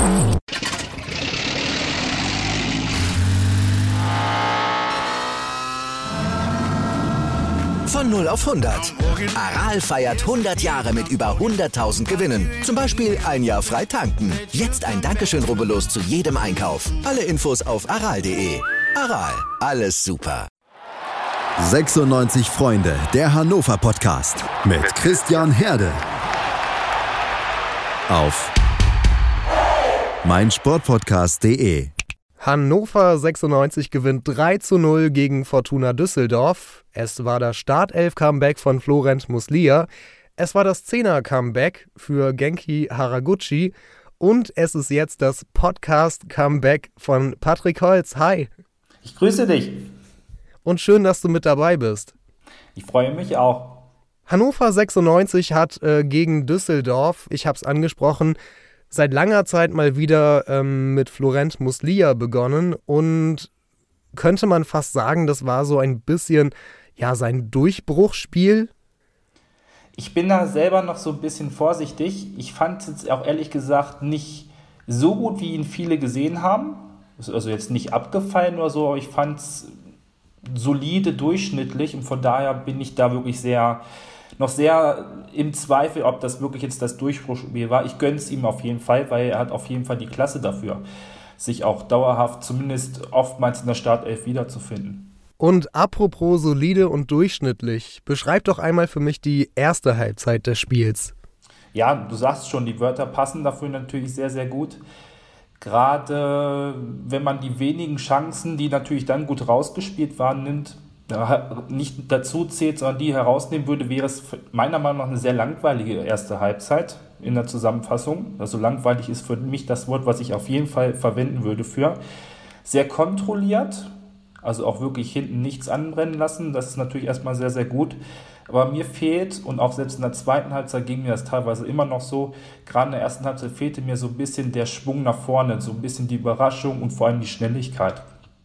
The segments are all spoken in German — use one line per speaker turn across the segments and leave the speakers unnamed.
Von 0 auf 100. Aral feiert 100 Jahre mit über 100.000 Gewinnen. Zum Beispiel ein Jahr frei tanken. Jetzt ein Dankeschön, rubbellos zu jedem Einkauf. Alle Infos auf aral.de. Aral, alles super.
96 Freunde, der Hannover Podcast mit Christian Herde. Auf meinsportpodcast.de.
Hannover 96 gewinnt 3:0 gegen Fortuna Düsseldorf. Es war das Startelf-Comeback von Florent Muslija. Es war das 10er-Comeback für Genki Haraguchi. Und es ist jetzt das Podcast-Comeback von Patrick Holz. Hi.
Ich grüße dich.
Und schön, dass du mit dabei bist.
Ich freue mich auch.
Hannover 96 hat gegen Düsseldorf, ich habe es angesprochen, seit langer Zeit mal wieder mit Florent Muslija begonnen und könnte man fast sagen, das war so ein bisschen sein Durchbruchsspiel.
Ich bin da selber noch so ein bisschen vorsichtig. Ich fand es jetzt auch ehrlich gesagt nicht so gut, wie ihn viele gesehen haben. Also jetzt nicht abgefallen oder so, aber ich fand es solide, durchschnittlich und von daher bin ich da wirklich noch sehr im Zweifel, ob das wirklich jetzt das Durchbruchsspiel war. Ich gönne es ihm auf jeden Fall, weil er hat auf jeden Fall die Klasse dafür, sich auch dauerhaft, zumindest oftmals in der Startelf wiederzufinden.
Und apropos solide und durchschnittlich, beschreib doch einmal für mich die erste Halbzeit des Spiels.
Ja, du sagst schon, die Wörter passen dafür natürlich sehr, sehr gut. Gerade wenn man die wenigen Chancen, die natürlich dann gut rausgespielt waren, nimmt, nicht dazu zählt, sondern die herausnehmen würde, wäre es meiner Meinung nach eine sehr langweilige erste Halbzeit in der Zusammenfassung. Also langweilig ist für mich das Wort, was ich auf jeden Fall verwenden würde für. Sehr kontrolliert, also auch wirklich hinten nichts anbrennen lassen. Das ist natürlich erstmal sehr, sehr gut. Aber mir fehlt, und auch selbst in der zweiten Halbzeit ging mir das teilweise immer noch so, gerade in der ersten Halbzeit fehlte mir so ein bisschen der Schwung nach vorne, so ein bisschen die Überraschung und vor allem die Schnelligkeit.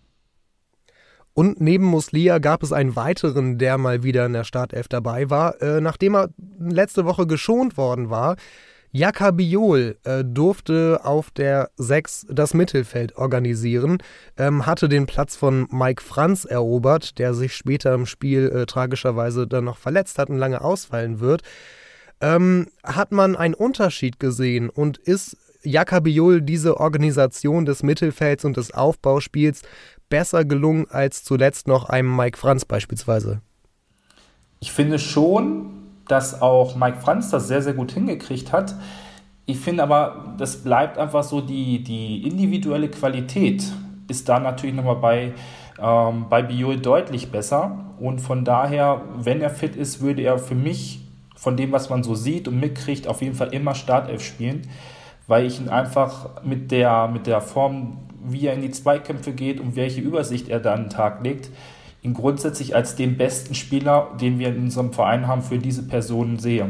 Und neben Muslija gab es einen weiteren, der mal wieder in der Startelf dabei war, nachdem er letzte Woche geschont worden war. Jaka Biol durfte auf der 6 das Mittelfeld organisieren, hatte den Platz von Mike Franz erobert, der sich später im Spiel tragischerweise dann noch verletzt hat und lange ausfallen wird. Hat man einen Unterschied gesehen und ist Jaka Biol diese Organisation des Mittelfelds und des Aufbauspiels besser gelungen als zuletzt noch einem Mike Franz beispielsweise?
Ich finde schon, dass auch Mike Franz das sehr, sehr gut hingekriegt hat. Ich finde aber, das bleibt einfach so, die individuelle Qualität ist da natürlich nochmal bei Biol deutlich besser. Und von daher, wenn er fit ist, würde er für mich, von dem, was man so sieht und mitkriegt, auf jeden Fall immer Startelf spielen, weil ich ihn einfach mit der Form, wie er in die Zweikämpfe geht und welche Übersicht er da an den Tag legt, ihn grundsätzlich als den besten Spieler, den wir in unserem Verein haben, für diese Personen sehe.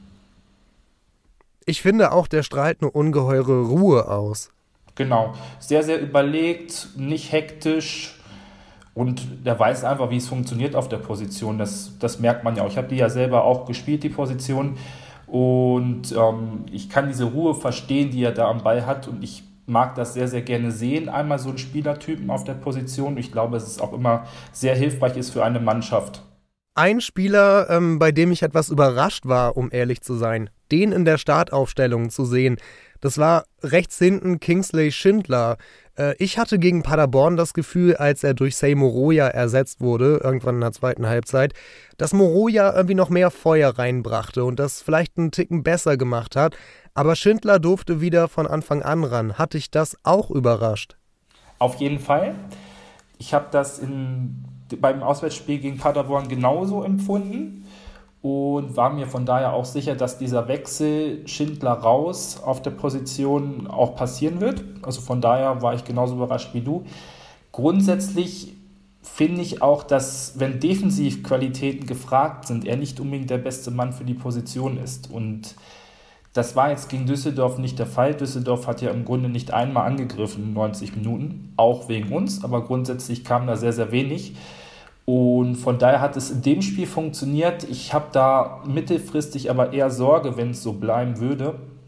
Ich finde auch, der strahlt eine ungeheure Ruhe aus.
Genau, sehr, sehr überlegt, nicht hektisch und der weiß einfach, wie es funktioniert auf der Position. Das merkt man ja auch. Ich habe die ja selber auch gespielt, die Position, und ich kann diese Ruhe verstehen, die er da am Ball hat, und ich mag das sehr, sehr gerne sehen, einmal so einen Spielertypen auf der Position. Ich glaube, dass es auch immer sehr hilfreich ist für eine Mannschaft.
Ein Spieler, bei dem ich etwas überrascht war, um ehrlich zu sein, den in der Startaufstellung zu sehen, das war rechts hinten Kingsley Schindler. Ich hatte gegen Paderborn das Gefühl, als er durch Sei Moroja ersetzt wurde, irgendwann in der zweiten Halbzeit, dass Moroja irgendwie noch mehr Feuer reinbrachte und das vielleicht einen Ticken besser gemacht hat. Aber Schindler durfte wieder von Anfang an ran. Hat dich das auch überrascht?
Auf jeden Fall. Ich habe das beim Auswärtsspiel gegen Paderborn genauso empfunden und war mir von daher auch sicher, dass dieser Wechsel Schindler raus auf der Position auch passieren wird. Also von daher war ich genauso überrascht wie du. Grundsätzlich finde ich auch, dass, wenn Defensivqualitäten gefragt sind, er nicht unbedingt der beste Mann für die Position ist. Und das war jetzt gegen Düsseldorf nicht der Fall. Düsseldorf hat ja im Grunde nicht einmal angegriffen in 90 Minuten, auch wegen uns, aber grundsätzlich kam da sehr, sehr wenig. Und von daher hat es in dem Spiel funktioniert. Ich habe da mittelfristig aber eher Sorge, wenn es so bleiben würde.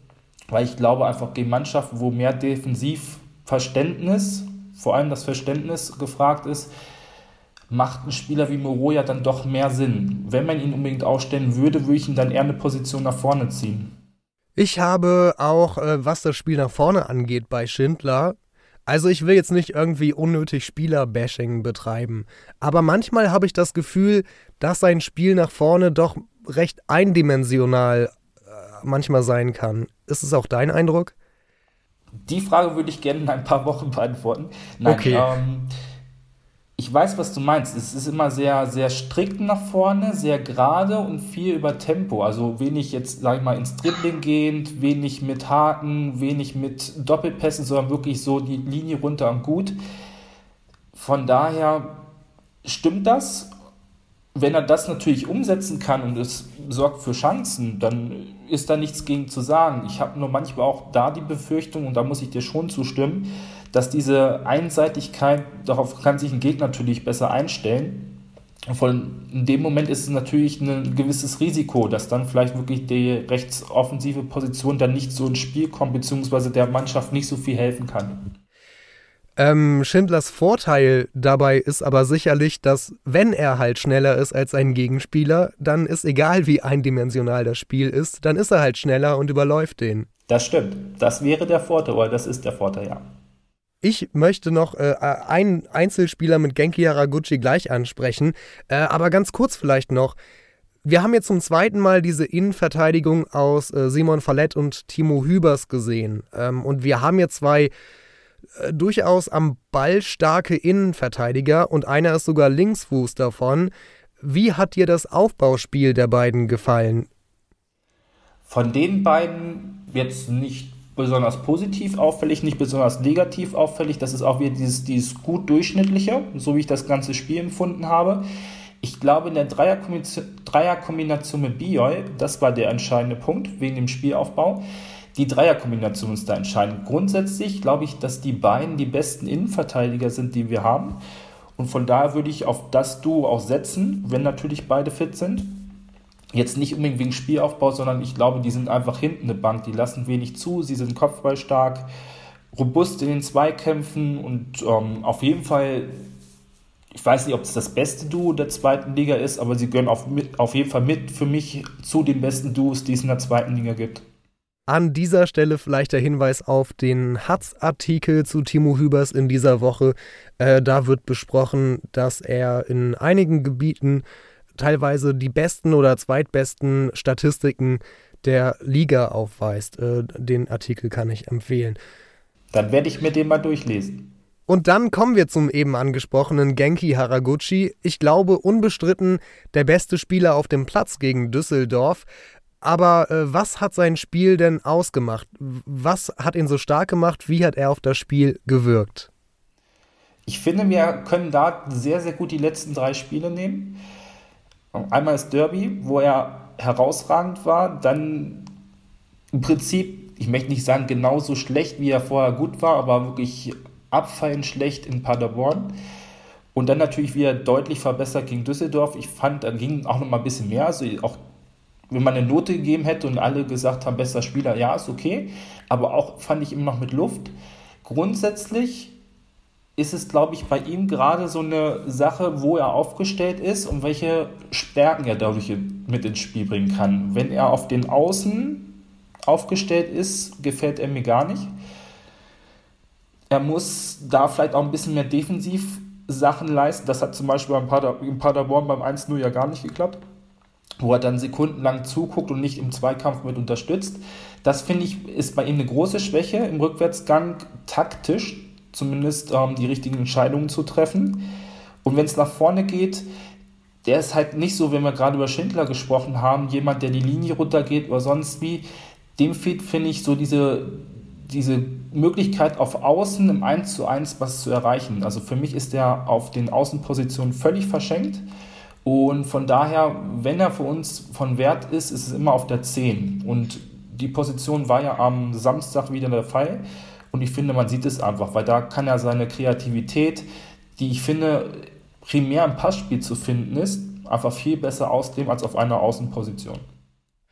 weil ich glaube einfach gegen Mannschaften, wo mehr Defensivverständnis, vor allem das Verständnis gefragt ist, macht ein Spieler wie Moroja dann doch mehr Sinn. Wenn man ihn unbedingt aufstellen würde, würde ich ihn dann eher eine Position nach vorne ziehen.
Ich habe auch, was das Spiel nach vorne angeht, bei Schindler, also ich will jetzt nicht irgendwie unnötig Spieler-Bashing betreiben, aber manchmal habe ich das Gefühl, dass sein Spiel nach vorne doch recht eindimensional manchmal sein kann. Ist es auch dein Eindruck?
Die Frage würde ich gerne in ein paar Wochen beantworten. Nein,
okay.
Ich weiß, was du meinst. Es ist immer sehr, sehr strikt nach vorne, sehr gerade und viel über Tempo. Also wenig jetzt, sag ich mal, ins Dribbling gehend, wenig mit Haken, wenig mit Doppelpässen, sondern wirklich so die Linie runter und gut. Von daher stimmt das. Wenn er das natürlich umsetzen kann und es sorgt für Chancen, dann ist da nichts gegen zu sagen. Ich habe nur manchmal auch da die Befürchtung, und da muss ich dir schon zustimmen, dass diese Einseitigkeit, darauf kann sich ein Gegner natürlich besser einstellen. In dem Moment ist es natürlich ein gewisses Risiko, dass dann vielleicht wirklich die rechtsoffensive Position dann nicht so ins Spiel kommt, beziehungsweise der Mannschaft nicht so viel helfen kann.
Schindlers Vorteil dabei ist aber sicherlich, dass wenn er halt schneller ist als sein Gegenspieler, dann ist egal, wie eindimensional das Spiel ist, dann ist er halt schneller und überläuft den.
Das stimmt. Das wäre der Vorteil, oder das ist der Vorteil, ja.
Ich möchte noch einen Einzelspieler mit Genki Haraguchi gleich ansprechen, aber ganz kurz vielleicht noch. Wir haben jetzt zum zweiten Mal diese Innenverteidigung aus Simon Fallet und Timo Hübers gesehen. Und wir haben jetzt zwei durchaus am Ball starke Innenverteidiger und einer ist sogar Linksfuß davon. Wie hat dir das Aufbauspiel der beiden gefallen?
Von den beiden jetzt nicht besonders positiv auffällig, nicht besonders negativ auffällig. Das ist auch wieder dieses gut durchschnittliche, so wie ich das ganze Spiel empfunden habe. Ich glaube, in der Dreierkombination mit Biol, das war der entscheidende Punkt wegen dem Spielaufbau. Die Dreierkombination ist da entscheidend. Grundsätzlich glaube ich, dass die beiden die besten Innenverteidiger sind, die wir haben. Und von daher würde ich auf das Duo auch setzen, wenn natürlich beide fit sind. Jetzt nicht unbedingt wegen Spielaufbau, sondern ich glaube, die sind einfach hinten eine Bank. Die lassen wenig zu, sie sind kopfballstark, robust in den Zweikämpfen und auf jeden Fall, ich weiß nicht, ob es das beste Duo der zweiten Liga ist, aber sie gehören auf jeden Fall mit für mich zu den besten Duos, die es in der zweiten Liga gibt.
An dieser Stelle vielleicht der Hinweis auf den Hatz-Artikel zu Timo Hübers in dieser Woche. Da wird besprochen, dass er in einigen Gebieten teilweise die besten oder zweitbesten Statistiken der Liga aufweist. Den Artikel kann ich empfehlen.
Dann werde ich mir den mal durchlesen.
Und dann kommen wir zum eben angesprochenen Genki Haraguchi. Ich glaube, unbestritten der beste Spieler auf dem Platz gegen Düsseldorf. Aber was hat sein Spiel denn ausgemacht? Was hat ihn so stark gemacht? Wie hat er auf das Spiel gewirkt?
Ich finde, wir können da sehr, sehr gut die letzten 3 Spiele nehmen. Einmal das Derby, wo er herausragend war. Dann im Prinzip, ich möchte nicht sagen genauso schlecht, wie er vorher gut war, aber wirklich abfallend schlecht in Paderborn. Und dann natürlich wieder deutlich verbessert gegen Düsseldorf. Ich fand, da ging auch noch mal ein bisschen mehr. Also auch wenn man eine Note gegeben hätte und alle gesagt haben, bester Spieler, ja, ist okay. Aber auch fand ich immer noch mit Luft. Grundsätzlich ist es, glaube ich, bei ihm gerade so eine Sache, wo er aufgestellt ist und welche Stärken er dadurch mit ins Spiel bringen kann. Wenn er auf den Außen aufgestellt ist, gefällt er mir gar nicht. Er muss da vielleicht auch ein bisschen mehr Defensivsachen leisten. Das hat zum Beispiel in Paderborn beim 1-0 ja gar nicht geklappt, wo er dann sekundenlang zuguckt und nicht im Zweikampf mit unterstützt. Das, finde ich, ist bei ihm eine große Schwäche im Rückwärtsgang, taktisch zumindest die richtigen Entscheidungen zu treffen. Und wenn es nach vorne geht, der ist halt nicht so, wenn wir gerade über Schindler gesprochen haben, jemand, der die Linie runtergeht oder sonst wie. Dem fehlt, finde ich, so diese Möglichkeit auf Außen im 1:1 was zu erreichen. Also für mich ist der auf den Außenpositionen völlig verschenkt. Und von daher, wenn er für uns von Wert ist, ist es immer auf der 10. Und die Position war ja am Samstag wieder der Fall. Und ich finde, man sieht es einfach, weil da kann er seine Kreativität, die ich finde, primär im Passspiel zu finden ist, einfach viel besser ausleben als auf einer Außenposition.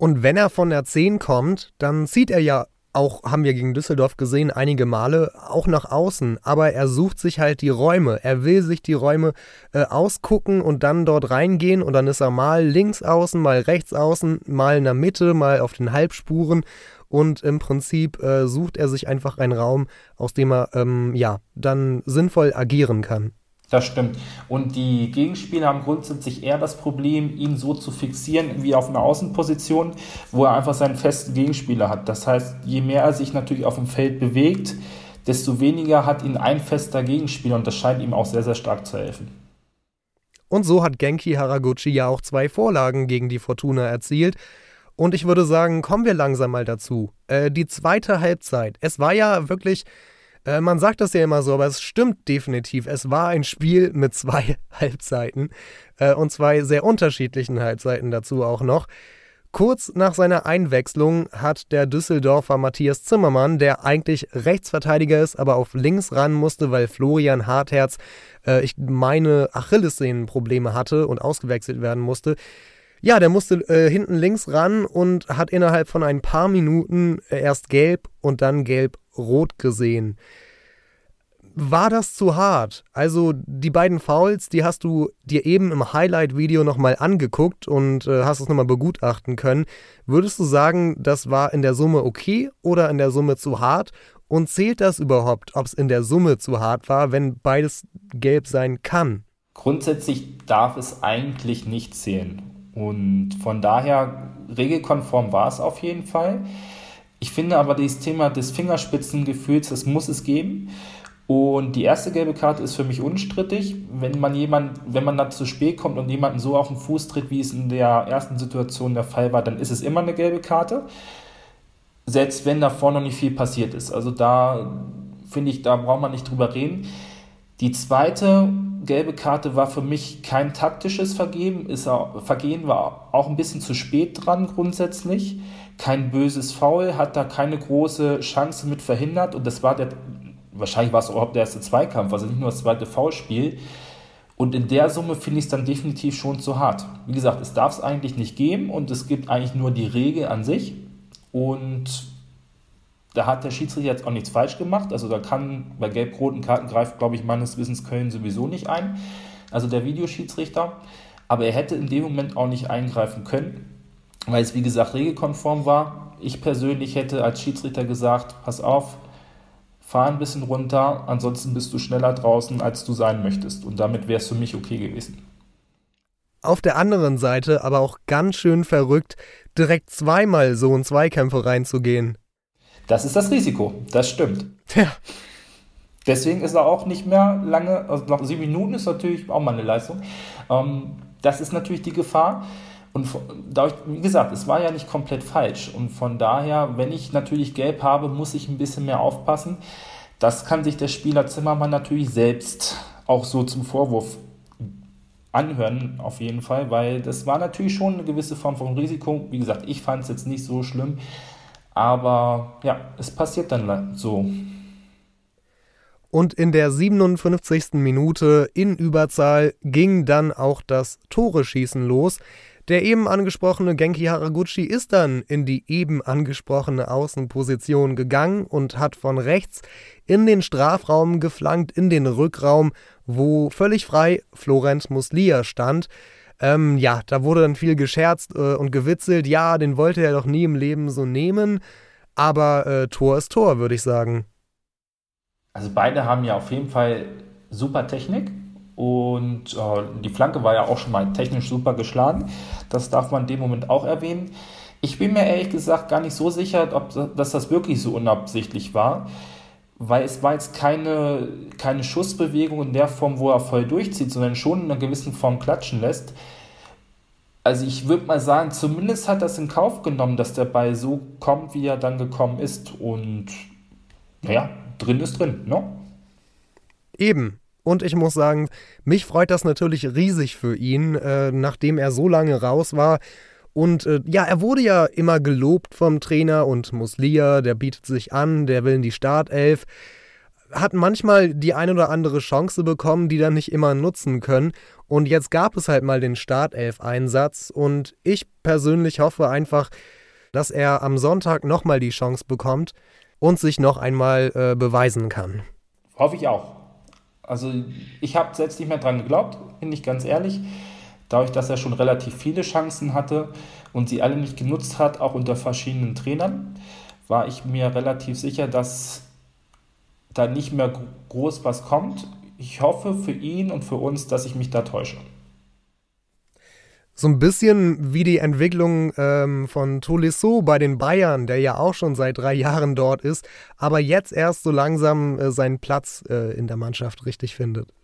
Und wenn er von der 10 kommt, dann zieht er ja auch, haben wir gegen Düsseldorf gesehen, einige Male auch nach außen. Aber er sucht sich halt die Räume. Er will sich die Räume ausgucken und dann dort reingehen. Und dann ist er mal links außen, mal rechts außen, mal in der Mitte, mal auf den Halbspuren. Und im Prinzip sucht er sich einfach einen Raum, aus dem er dann sinnvoll agieren kann.
Das stimmt. Und die Gegenspieler haben grundsätzlich eher das Problem, ihn so zu fixieren wie auf einer Außenposition, wo er einfach seinen festen Gegenspieler hat. Das heißt, je mehr er sich natürlich auf dem Feld bewegt, desto weniger hat ihn ein fester Gegenspieler und das scheint ihm auch sehr, sehr stark zu helfen.
Und so hat Genki Haraguchi ja auch 2 Vorlagen gegen die Fortuna erzielt. Und ich würde sagen, kommen wir langsam mal dazu. Die zweite Halbzeit. Es war ja wirklich... man sagt das ja immer so, aber es stimmt definitiv. Es war ein Spiel mit 2 Halbzeiten und 2 sehr unterschiedlichen Halbzeiten dazu auch noch. Kurz nach seiner Einwechslung hat der Düsseldorfer Matthias Zimmermann, der eigentlich Rechtsverteidiger ist, aber auf links ran musste, weil Florian Hartherz, ich meine, Achillessehnenprobleme hatte und ausgewechselt werden musste. Ja, der musste hinten links ran und hat innerhalb von ein paar Minuten erst gelb und dann gelb-rot gesehen. War das zu hart? Also die beiden Fouls, die hast du dir eben im Highlight-Video nochmal angeguckt und hast es nochmal begutachten können. Würdest du sagen, das war in der Summe okay oder in der Summe zu hart? Und zählt das überhaupt, ob es in der Summe zu hart war, wenn beides gelb sein kann?
Grundsätzlich darf es eigentlich nicht zählen. Und von daher, regelkonform war es auf jeden Fall. Ich finde aber dieses Thema des Fingerspitzengefühls, das muss es geben. Und die erste gelbe Karte ist für mich unstrittig. Wenn man da zu spät kommt und jemanden so auf den Fuß tritt, wie es in der ersten Situation der Fall war, dann ist es immer eine gelbe Karte. Selbst wenn davor noch nicht viel passiert ist. Also da finde ich, da braucht man nicht drüber reden. Die zweite gelbe Karte war für mich kein taktisches Vergehen, war auch ein bisschen zu spät dran grundsätzlich. Kein böses Foul, hat da keine große Chance mit verhindert und das war wahrscheinlich war es überhaupt der erste Zweikampf, also nicht nur das zweite Foulspiel. Und in der Summe finde ich es dann definitiv schon zu hart. Wie gesagt, es darf es eigentlich nicht geben und es gibt eigentlich nur die Regel an sich und da hat der Schiedsrichter jetzt auch nichts falsch gemacht. Also da kann bei gelb-roten Karten greift, glaube ich, meines Wissens Köln sowieso nicht ein. Also der Videoschiedsrichter. Aber er hätte in dem Moment auch nicht eingreifen können, weil es, wie gesagt, regelkonform war. Ich persönlich hätte als Schiedsrichter gesagt, pass auf, fahr ein bisschen runter, ansonsten bist du schneller draußen, als du sein möchtest. Und damit wäre es für mich okay gewesen.
Auf der anderen Seite aber auch ganz schön verrückt, direkt zweimal so in Zweikämpfe reinzugehen.
Das ist das Risiko, das stimmt.
Ja.
Deswegen ist er auch nicht mehr lange, also nach 7 Minuten ist natürlich auch mal eine Leistung. Das ist natürlich die Gefahr. Und dadurch, wie gesagt, es war ja nicht komplett falsch. Und von daher, wenn ich natürlich gelb habe, muss ich ein bisschen mehr aufpassen. Das kann sich der Spieler Zimmermann natürlich selbst auch so zum Vorwurf anhören, auf jeden Fall, weil das war natürlich schon eine gewisse Form von Risiko. Wie gesagt, ich fand es jetzt nicht so schlimm. Aber ja, es passiert dann so.
Und in der 57. Minute in Überzahl ging dann auch das Tore-Schießen los. Der eben angesprochene Genki Haraguchi ist dann in die eben angesprochene Außenposition gegangen und hat von rechts in den Strafraum geflankt, in den Rückraum, wo völlig frei Florent Muslia stand. Da wurde dann viel gescherzt und gewitzelt. Ja, den wollte er doch nie im Leben so nehmen. Aber Tor ist Tor, würde ich sagen.
Also beide haben ja auf jeden Fall super Technik. Und die Flanke war ja auch schon mal technisch super geschlagen. Das darf man in dem Moment auch erwähnen. Ich bin mir ehrlich gesagt gar nicht so sicher, dass das wirklich so unabsichtlich war. Weil es war jetzt keine Schussbewegung in der Form, wo er voll durchzieht, sondern schon in einer gewissen Form klatschen lässt. Also ich würde mal sagen, zumindest hat er es in Kauf genommen, dass der Ball so kommt, wie er dann gekommen ist. Und naja, drin ist drin, ne?
Eben. Und ich muss sagen, mich freut das natürlich riesig für ihn, nachdem er so lange raus war. Und er wurde ja immer gelobt vom Trainer und Muslia, der bietet sich an, der will in die Startelf. hat manchmal die ein oder andere Chance bekommen, die dann nicht immer nutzen können. Und jetzt gab es halt mal den Startelf-Einsatz und ich persönlich hoffe einfach, dass er am Sonntag nochmal die Chance bekommt und sich noch einmal beweisen kann.
Hoffe ich auch. Also ich habe selbst nicht mehr dran geglaubt, bin ich ganz ehrlich. Dadurch, dass er schon relativ viele Chancen hatte und sie alle nicht genutzt hat, auch unter verschiedenen Trainern, war ich mir relativ sicher, dass da nicht mehr groß was kommt. Ich hoffe für ihn und für uns, dass ich mich da täusche.
So ein bisschen wie die Entwicklung von Tolisso bei den Bayern, der ja auch schon seit 3 Jahren dort ist, aber jetzt erst so langsam seinen Platz in der Mannschaft richtig findet.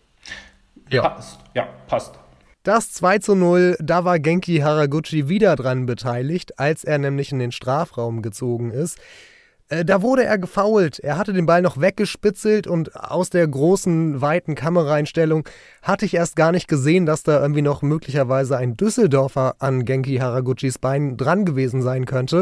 Ja, passt.
Das 2:0, da war Genki Haraguchi wieder dran beteiligt, als er nämlich in den Strafraum gezogen ist. Da wurde er gefoult. Er hatte den Ball noch weggespitzelt und aus der großen, weiten Kameraeinstellung hatte ich erst gar nicht gesehen, dass da irgendwie noch möglicherweise ein Düsseldorfer an Genki Haraguchis Bein dran gewesen sein könnte.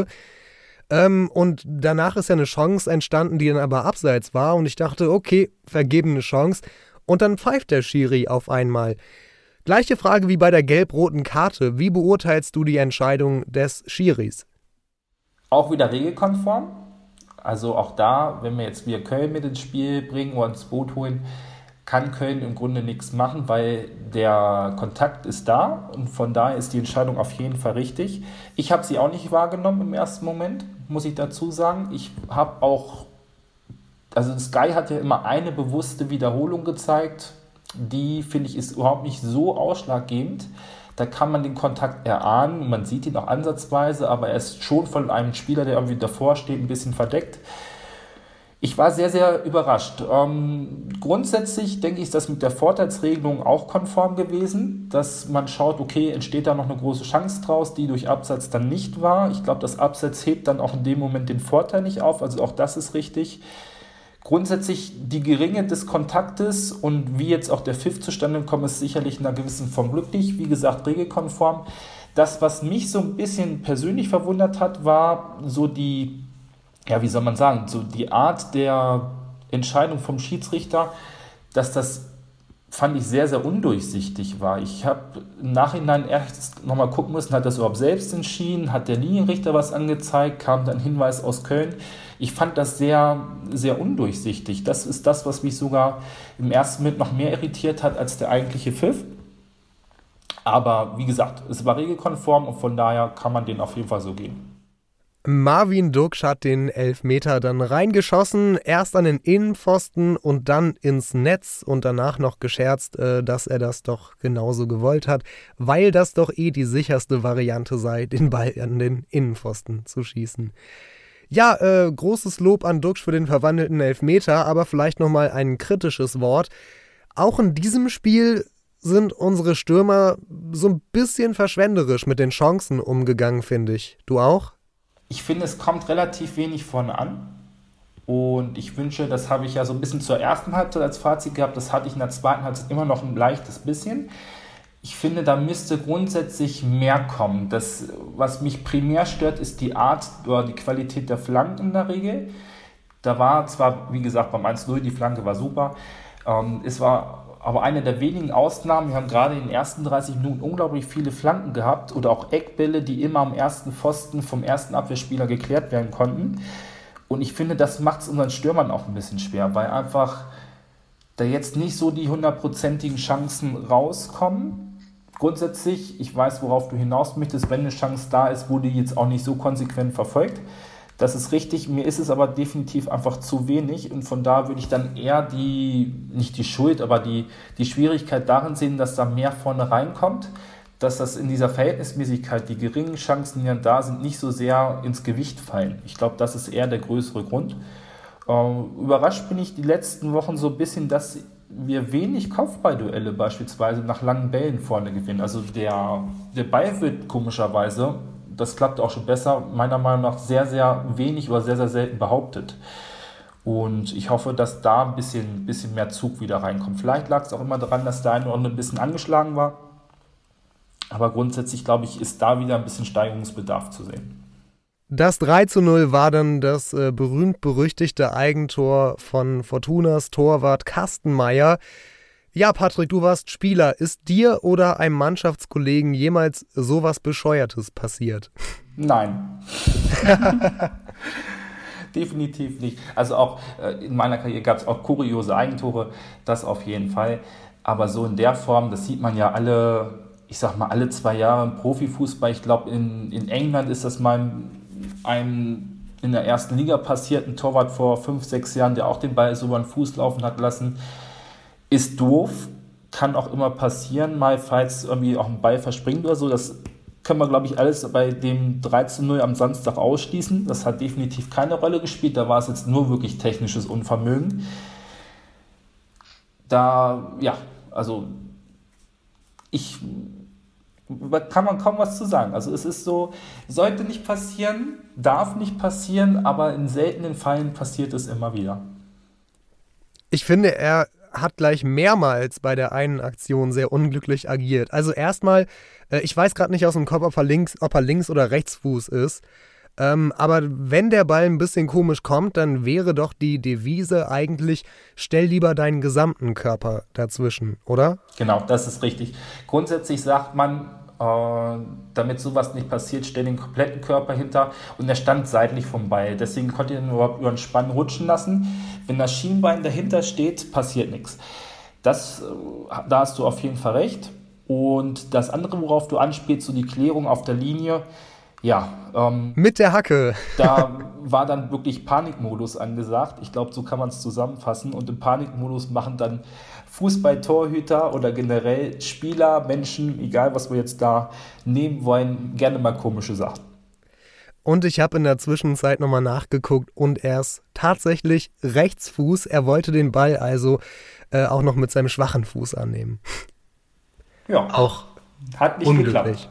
Und danach ist ja eine Chance entstanden, die dann aber abseits war und ich dachte, okay, vergebene Chance. Und dann pfeift der Schiri auf einmal. Gleiche Frage wie bei der gelb-roten Karte. Wie beurteilst du die Entscheidung des Schiris?
Auch wieder regelkonform. Also auch da, wenn wir jetzt wieder Köln mit ins Spiel bringen oder ins Boot holen, kann Köln im Grunde nichts machen, weil der Kontakt ist da und von daher ist die Entscheidung auf jeden Fall richtig. Ich habe sie auch nicht wahrgenommen im ersten Moment, muss ich dazu sagen. Ich habe auch, also Sky hat ja immer eine bewusste Wiederholung gezeigt, die, finde ich, ist überhaupt nicht so ausschlaggebend. Da kann man den Kontakt erahnen, man sieht ihn auch ansatzweise, aber er ist schon von einem Spieler, der irgendwie davor steht, ein bisschen verdeckt. Ich war sehr, sehr überrascht. Grundsätzlich denke ich, ist das mit der Vorteilsregelung auch konform gewesen, dass man schaut, okay, entsteht da noch eine große Chance draus, die durch Abseits dann nicht war. Ich glaube, das Abseits hebt dann auch in dem Moment den Vorteil nicht auf, also auch das ist richtig. Grundsätzlich die Geringe des Kontaktes und wie jetzt auch der Pfiff zustande kommt, ist sicherlich in einer gewissen Form glücklich. Wie gesagt, regelkonform. Das, was mich so ein bisschen persönlich verwundert hat, war so die, ja, wie soll man sagen, so die Art der Entscheidung vom Schiedsrichter, dass das, fand ich, sehr, sehr undurchsichtig war. Ich habe im Nachhinein erst nochmal gucken müssen, hat das überhaupt selbst entschieden, hat der Linienrichter was angezeigt, kam dann Hinweis aus Köln. Ich fand das sehr, sehr undurchsichtig. Das ist das, was mich sogar im ersten Moment noch mehr irritiert hat als der eigentliche Pfiff. Aber wie gesagt, es war regelkonform und von daher kann man den auf jeden Fall so geben.
Marvin Duksch hat den Elfmeter dann reingeschossen, erst an den Innenpfosten und dann ins Netz und danach noch gescherzt, dass er das doch genauso gewollt hat, weil das doch die sicherste Variante sei, den Ball an den Innenpfosten zu schießen. Ja, großes Lob an Duksch für den verwandelten Elfmeter, aber vielleicht nochmal ein kritisches Wort. Auch in diesem Spiel sind unsere Stürmer so ein bisschen verschwenderisch mit den Chancen umgegangen, finde ich. Du auch?
Ich finde, es kommt relativ wenig vorne an und ich wünsche, das habe ich ja so ein bisschen zur ersten Halbzeit als Fazit gehabt, das hatte ich in der zweiten Halbzeit immer noch ein leichtes bisschen. Ich finde, da müsste grundsätzlich mehr kommen. Das, was mich primär stört, ist die Art oder die Qualität der Flanken in der Regel. Da war zwar, wie gesagt, beim 1:0, die Flanke war super, es war aber eine der wenigen Ausnahmen. Wir haben gerade in den ersten 30 Minuten unglaublich viele Flanken gehabt oder auch Eckbälle, die immer am ersten Pfosten vom ersten Abwehrspieler geklärt werden konnten. Und ich finde, das macht es unseren Stürmern auch ein bisschen schwer, weil einfach da jetzt nicht so die 100%igen Chancen rauskommen. Grundsätzlich, ich weiß, worauf du hinaus möchtest, wenn eine Chance da ist, wurde die jetzt auch nicht so konsequent verfolgt. Das ist richtig, mir ist es aber definitiv einfach zu wenig und von da würde ich dann eher nicht die Schuld, aber die Schwierigkeit darin sehen, dass da mehr vorne reinkommt, dass das in dieser Verhältnismäßigkeit, die geringen Chancen, die dann da sind, nicht so sehr ins Gewicht fallen. Ich glaube, das ist eher der größere Grund. Überrascht bin ich die letzten Wochen so ein bisschen, dass wir wenig Kopfballduelle beispielsweise nach langen Bällen vorne gewinnen. Also der Ball wird komischerweise, das klappt auch schon besser, meiner Meinung nach sehr, sehr wenig oder sehr, sehr selten behauptet. Und ich hoffe, dass da ein bisschen mehr Zug wieder reinkommt. Vielleicht lag es auch immer daran, dass der eine oder andere ein bisschen angeschlagen war. Aber grundsätzlich, glaube ich, ist da wieder ein bisschen Steigerungsbedarf zu sehen.
Das 3:0 war dann das berühmt-berüchtigte Eigentor von Fortunas Torwart Kastenmeier. Ja, Patrick, du warst Spieler. Ist dir oder einem Mannschaftskollegen jemals sowas Bescheuertes passiert?
Nein. Definitiv nicht. Also auch in meiner Karriere gab es auch kuriose Eigentore, das auf jeden Fall. Aber so in der Form, das sieht man ja alle 2 Jahre im Profifußball. Ich glaube, in England ist das mal in der ersten Liga passiert, ein Torwart vor 5, 6 Jahren, der auch den Ball so über den Fuß laufen hat lassen. Ist doof, kann auch immer passieren, mal falls irgendwie auch ein Ball verspringt oder so. Das können wir, glaube ich, alles bei dem 3:0 am Samstag ausschließen. Das hat definitiv keine Rolle gespielt. Da war es jetzt nur wirklich technisches Unvermögen. Kann man kaum was zu sagen. Also es ist so, sollte nicht passieren, darf nicht passieren, aber in seltenen Fällen passiert es immer wieder.
Ich finde, er hat gleich mehrmals bei der einen Aktion sehr unglücklich agiert. Also erstmal, ich weiß gerade nicht aus dem Kopf, ob er Links- oder Rechtsfuß ist, aber wenn der Ball ein bisschen komisch kommt, dann wäre doch die Devise eigentlich, stell lieber deinen gesamten Körper dazwischen, oder?
Genau, das ist richtig. Grundsätzlich sagt man, damit sowas nicht passiert, stell den kompletten Körper hinter, und er stand seitlich vom Ball. Deswegen konnte er ihn überhaupt über den Spann rutschen lassen. Wenn das Schienbein dahinter steht, passiert nichts. Da hast du auf jeden Fall recht. Und das andere, worauf du anspielst, so die Klärung auf der Linie,
mit der Hacke.
Da war dann wirklich Panikmodus angesagt. Ich glaube, so kann man es zusammenfassen. Und im Panikmodus machen dann Fußballtorhüter oder generell Spieler, Menschen, egal was wir jetzt da nehmen wollen, gerne mal komische Sachen.
Und ich habe in der Zwischenzeit nochmal nachgeguckt und er ist tatsächlich Rechtsfuß. Er wollte den Ball also auch noch mit seinem schwachen Fuß annehmen.
Ja,
auch
hat nicht geklappt.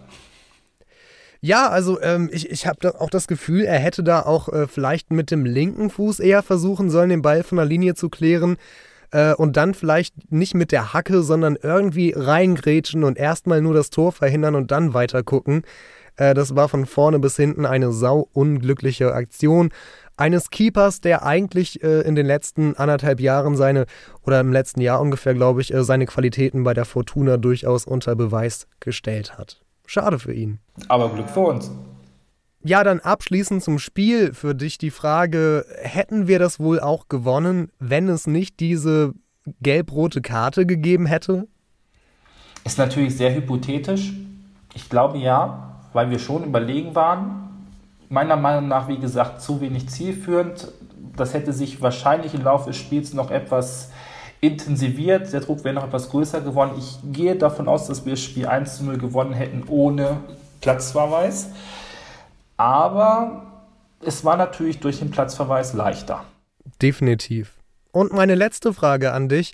Ja, also ich habe auch das Gefühl, er hätte da auch vielleicht mit dem linken Fuß eher versuchen sollen, den Ball von der Linie zu klären und dann vielleicht nicht mit der Hacke, sondern irgendwie reingrätschen und erstmal nur das Tor verhindern und dann weiter gucken. Das war von vorne bis hinten eine unglückliche Aktion eines Keepers, der eigentlich in den letzten 1,5 Jahren im letzten Jahr ungefähr, glaube ich, seine Qualitäten bei der Fortuna durchaus unter Beweis gestellt hat. Schade für ihn.
Aber Glück für uns.
Ja, dann abschließend zum Spiel für dich die Frage, hätten wir das wohl auch gewonnen, wenn es nicht diese gelb-rote Karte gegeben hätte?
Ist natürlich sehr hypothetisch. Ich glaube ja, weil wir schon überlegen waren. Meiner Meinung nach, wie gesagt, zu wenig zielführend. Das hätte sich wahrscheinlich im Laufe des Spiels noch etwas intensiviert. Der Druck wäre noch etwas größer geworden. Ich gehe davon aus, dass wir das Spiel 1:0 gewonnen hätten ohne Platzverweis. Aber es war natürlich durch den Platzverweis leichter.
Definitiv. Und meine letzte Frage an dich.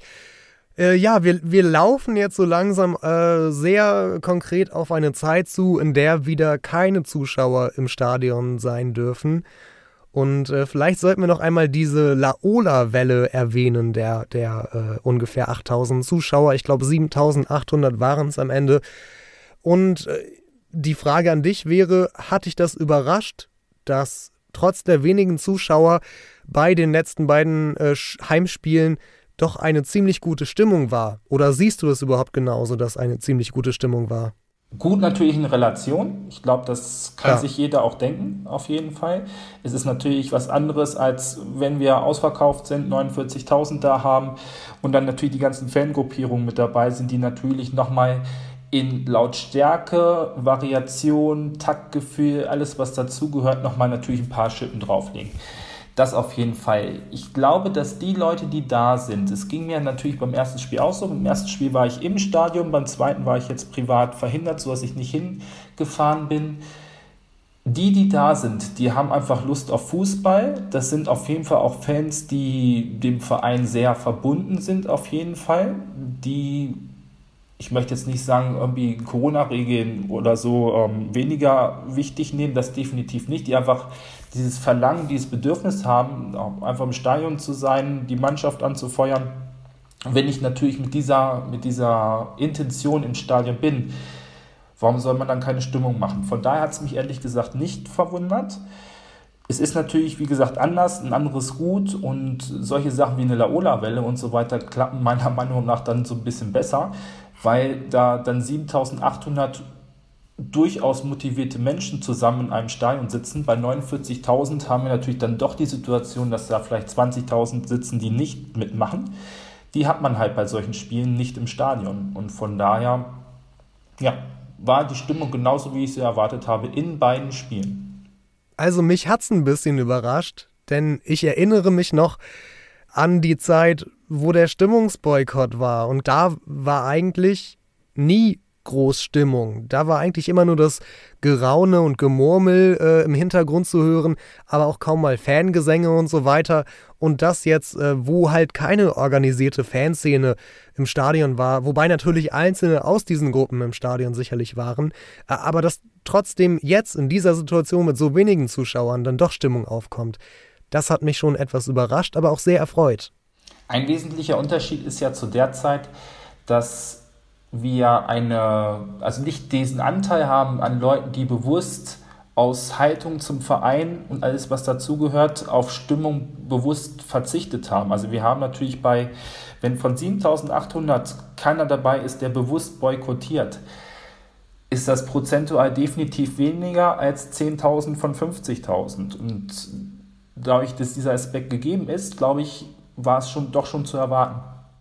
Wir laufen jetzt so langsam sehr konkret auf eine Zeit zu, in der wieder keine Zuschauer im Stadion sein dürfen. Und vielleicht sollten wir noch einmal diese Laola-Welle erwähnen, der ungefähr 8.000 Zuschauer. Ich glaube, 7.800 waren es am Ende. Und die Frage an dich wäre, hat dich das überrascht, dass trotz der wenigen Zuschauer bei den letzten beiden Heimspielen doch eine ziemlich gute Stimmung war? Oder siehst du das überhaupt genauso, dass eine ziemlich gute Stimmung war?
Gut, natürlich in Relation. Ich glaube, das kann sich jeder auch denken, auf jeden Fall. Es ist natürlich was anderes, als wenn wir ausverkauft sind, 49.000 da haben und dann natürlich die ganzen Fangruppierungen mit dabei sind, die natürlich nochmal in Lautstärke, Variation, Taktgefühl, alles was dazugehört, nochmal natürlich ein paar Schippen drauflegen. Das auf jeden Fall. Ich glaube, dass die Leute, die da sind, es ging mir natürlich beim ersten Spiel auch so, beim ersten Spiel war ich im Stadion, beim zweiten war ich jetzt privat verhindert, sodass ich nicht hingefahren bin. Die da sind, die haben einfach Lust auf Fußball. Das sind auf jeden Fall auch Fans, die dem Verein sehr verbunden sind, auf jeden Fall. Die, ich möchte jetzt nicht sagen, irgendwie Corona-Regeln oder so weniger wichtig nehmen, das definitiv nicht. Die einfach dieses Verlangen, dieses Bedürfnis haben, einfach im Stadion zu sein, die Mannschaft anzufeuern. Wenn ich natürlich mit dieser Intention im Stadion bin, warum soll man dann keine Stimmung machen? Von daher hat es mich ehrlich gesagt nicht verwundert. Es ist natürlich, wie gesagt, anders, ein anderes Gut und solche Sachen wie eine Laola-Welle und so weiter klappen meiner Meinung nach dann so ein bisschen besser, weil da dann 7.800 durchaus motivierte Menschen zusammen in einem Stadion sitzen. Bei 49.000 haben wir natürlich dann doch die Situation, dass da vielleicht 20.000 sitzen, die nicht mitmachen. Die hat man halt bei solchen Spielen nicht im Stadion. Und von daher, ja, war die Stimmung genauso, wie ich sie erwartet habe, in beiden Spielen.
Also mich hat's ein bisschen überrascht, denn ich erinnere mich noch an die Zeit, wo der Stimmungsboykott war. Und da war eigentlich nie Großstimmung. Da war eigentlich immer nur das Geraune und Gemurmel im Hintergrund zu hören, aber auch kaum mal Fangesänge und so weiter. Und das jetzt, wo halt keine organisierte Fanszene im Stadion war, wobei natürlich Einzelne aus diesen Gruppen im Stadion sicherlich waren, aber dass trotzdem jetzt in dieser Situation mit so wenigen Zuschauern dann doch Stimmung aufkommt, das hat mich schon etwas überrascht, aber auch sehr erfreut.
Ein wesentlicher Unterschied ist ja zu der Zeit, dass wir also nicht diesen Anteil haben an Leuten, die bewusst aus Haltung zum Verein und alles, was dazugehört, auf Stimmung bewusst verzichtet haben. Also wir haben natürlich wenn von 7.800 keiner dabei ist, der bewusst boykottiert, ist das prozentual definitiv weniger als 10.000 von 50.000. Und dadurch, dass dieser Aspekt gegeben ist, glaube ich, war es doch schon zu erwarten.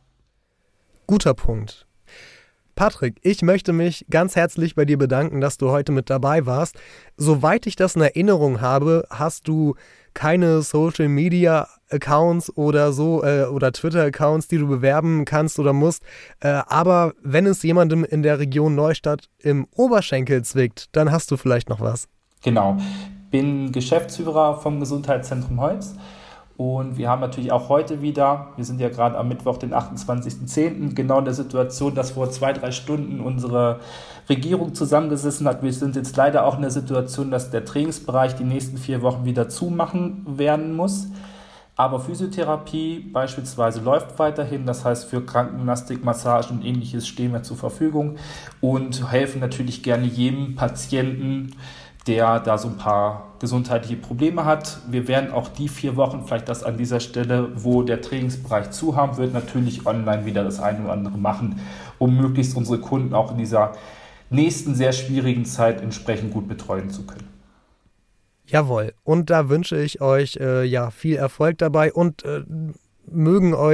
Guter Punkt. Patrick, ich möchte mich ganz herzlich bei dir bedanken, dass du heute mit dabei warst. Soweit ich das in Erinnerung habe, hast du keine Social-Media-Accounts oder so oder Twitter-Accounts, die du bewerben kannst oder musst. Aber wenn es jemandem in der Region Neustadt im Oberschenkel zwickt, dann hast du vielleicht noch was.
Genau. Bin Geschäftsführer vom Gesundheitszentrum Holz. Und wir haben natürlich auch heute wieder, wir sind ja gerade am Mittwoch, den 28.10., genau in der Situation, dass vor 2-3 Stunden unsere Regierung zusammengesessen hat. Wir sind jetzt leider auch in der Situation, dass der Trainingsbereich die nächsten 4 Wochen wieder zumachen werden muss. Aber Physiotherapie beispielsweise läuft weiterhin. Das heißt, für Krankengymnastik, Massagen und Ähnliches stehen wir zur Verfügung und helfen natürlich gerne jedem Patienten, der da so ein paar gesundheitliche Probleme hat. Wir werden auch die 4 Wochen, vielleicht das an dieser Stelle, wo der Trainingsbereich zu haben wird, natürlich online wieder das eine oder andere machen, um möglichst unsere Kunden auch in dieser nächsten sehr schwierigen Zeit entsprechend gut betreuen zu können.
Jawohl, und da wünsche ich euch viel Erfolg dabei und möge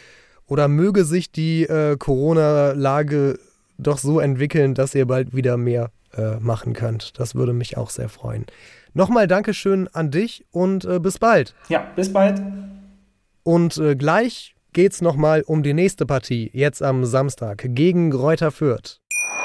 sich die Corona-Lage doch so entwickeln, dass ihr bald wieder mehr machen könnt. Das würde mich auch sehr freuen. Nochmal Dankeschön an dich und bis bald.
Ja, bis bald.
Und gleich geht's nochmal um die nächste Partie, jetzt am Samstag, gegen Greuther Fürth.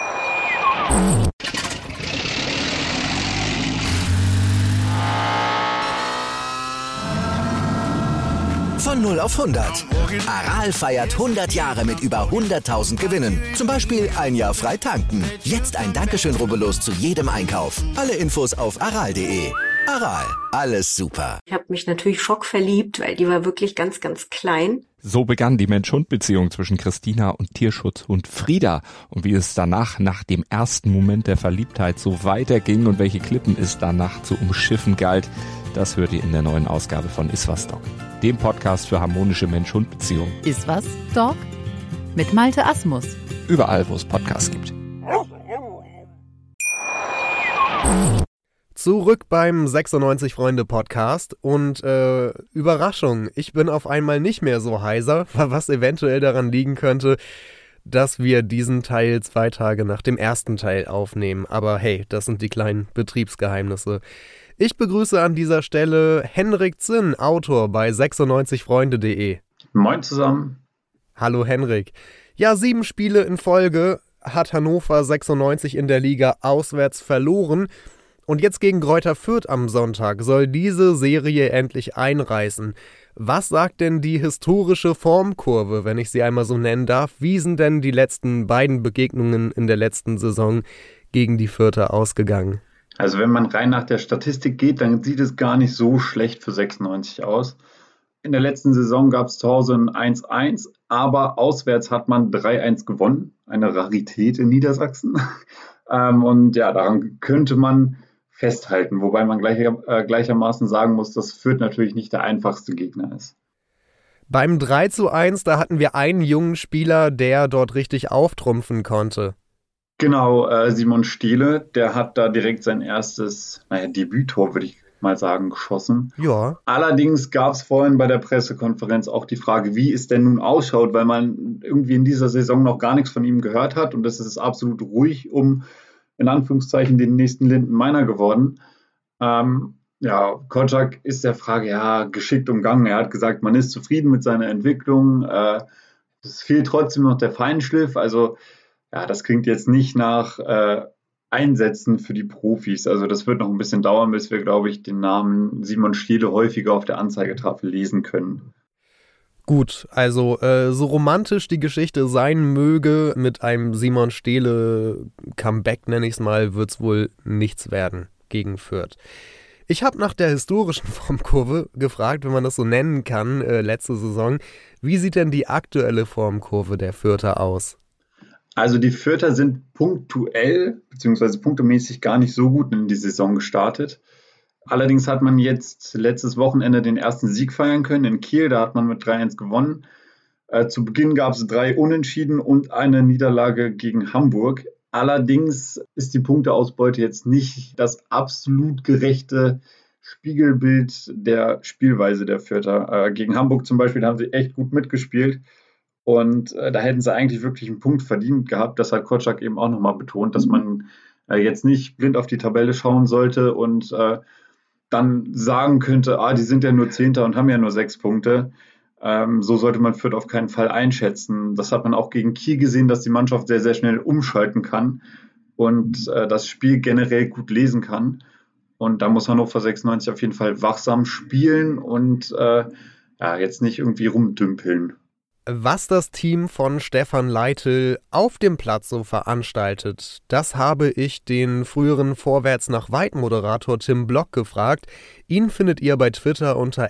Von 0 auf 100. Aral feiert 100 Jahre mit über 100.000 Gewinnen. Zum Beispiel ein Jahr frei tanken. Jetzt ein Dankeschön, rubbellos zu jedem Einkauf. Alle Infos auf aral.de. Aral, alles super.
Ich habe mich natürlich schockverliebt, weil die war wirklich ganz, ganz klein.
So begann die Mensch-Hund-Beziehung zwischen Christina und Tierschutzhund Frieda. Und wie es danach, nach dem ersten Moment der Verliebtheit, so weiterging und welche Klippen es danach zu umschiffen galt, das hört ihr in der neuen Ausgabe von Iswas Dog, dem Podcast für harmonische Mensch-Hund-Beziehungen.
Iswas Dog mit Malte Asmus.
Überall, wo es Podcasts gibt.
Zurück beim 96 Freunde Podcast und Überraschung, ich bin auf einmal nicht mehr so heiser, was eventuell daran liegen könnte, dass wir diesen Teil 2 Tage nach dem ersten Teil aufnehmen. Aber hey, das sind die kleinen Betriebsgeheimnisse. Ich begrüße an dieser Stelle Henrik Zinn, Autor bei 96freunde.de.
Moin zusammen.
Hallo Henrik. Ja, 7 Spiele in Folge hat Hannover 96 in der Liga auswärts verloren. Und jetzt gegen Greuther Fürth am Sonntag soll diese Serie endlich einreißen. Was sagt denn die historische Formkurve, wenn ich sie einmal so nennen darf? Wie sind denn die letzten beiden Begegnungen in der letzten Saison gegen die Fürther ausgegangen?
Also wenn man rein nach der Statistik geht, dann sieht es gar nicht so schlecht für 96 aus. In der letzten Saison gab es zu Hause ein 1-1, aber auswärts hat man 3-1 gewonnen. Eine Rarität in Niedersachsen. Und ja, daran könnte man festhalten. Wobei man gleichermaßen sagen muss, dass Fürth natürlich nicht der einfachste Gegner ist.
Beim 3:1, da hatten wir einen jungen Spieler, der dort richtig auftrumpfen konnte.
Genau, Simon Stiele, der hat da direkt sein erstes, Debüttor, würde ich mal sagen, geschossen.
Ja.
Allerdings gab es vorhin bei der Pressekonferenz auch die Frage, wie es denn nun ausschaut, weil man irgendwie in dieser Saison noch gar nichts von ihm gehört hat und es ist absolut ruhig um, in Anführungszeichen, den nächsten Linden Meiner geworden. Kocak ist der Frage geschickt umgangen. Er hat gesagt, man ist zufrieden mit seiner Entwicklung. Es fehlt trotzdem noch der Feinschliff. Also das klingt jetzt nicht nach Einsätzen für die Profis. Also das wird noch ein bisschen dauern, bis wir, glaube ich, den Namen Simon Stiele häufiger auf der Anzeigetafel lesen können.
Gut, also so romantisch die Geschichte sein möge, mit einem Simon Stiele Comeback, nenne ich es mal, wird es wohl nichts werden gegen Fürth. Ich habe nach der historischen Formkurve gefragt, wenn man das so nennen kann, letzte Saison. Wie sieht denn die aktuelle Formkurve der Fürther aus?
Also die Fürther sind punktuell bzw. punktemäßig gar nicht so gut in die Saison gestartet. Allerdings hat man jetzt letztes Wochenende den ersten Sieg feiern können in Kiel. Da hat man mit 3:1 gewonnen. Zu Beginn gab es 3 Unentschieden und eine Niederlage gegen Hamburg. Allerdings ist die Punkteausbeute jetzt nicht das absolut gerechte Spiegelbild der Spielweise der Fürther. Gegen Hamburg zum Beispiel haben sie echt gut mitgespielt und da hätten sie eigentlich wirklich einen Punkt verdient gehabt. Das hat Kocak eben auch nochmal betont, dass man jetzt nicht blind auf die Tabelle schauen sollte und dann sagen könnte, die sind ja nur Zehnter und haben ja nur 6 Punkte. So sollte man Fürth auf keinen Fall einschätzen. Das hat man auch gegen Kiel gesehen, dass die Mannschaft sehr, sehr schnell umschalten kann und das Spiel generell gut lesen kann. Und da muss Hannover 96 auf jeden Fall wachsam spielen und jetzt nicht irgendwie rumdümpeln.
Was das Team von Stefan Leitl auf dem Platz so veranstaltet, das habe ich den früheren Vorwärts-nach-Weit-Moderator Tim Block gefragt. Ihn findet ihr bei Twitter unter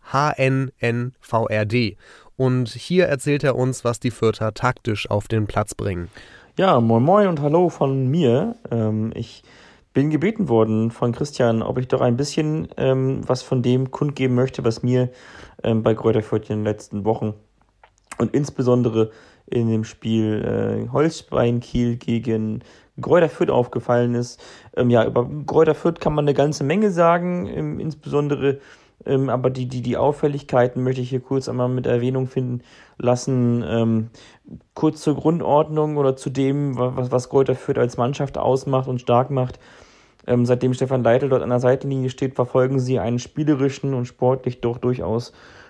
@hnnvrd. Und hier erzählt er uns, was die Fürther taktisch auf den Platz bringen.
Ja, moin moin und hallo von mir. Ich bin gebeten worden von Christian, ob ich doch ein bisschen was von dem kundgeben möchte, was mir bei Greuther Fürth in den letzten Wochen und insbesondere in dem Spiel Holstein Kiel gegen Greuther Fürth aufgefallen ist. Über Greuther Fürth kann man eine ganze Menge sagen, insbesondere aber die Auffälligkeiten möchte ich hier kurz einmal mit Erwähnung finden lassen. Kurz zur Grundordnung oder zu dem, was Greuther Fürth als Mannschaft ausmacht und stark macht. Seitdem Stefan Leitl dort an der Seitenlinie steht, verfolgen sie einen spielerischen und sportlich doch durchaus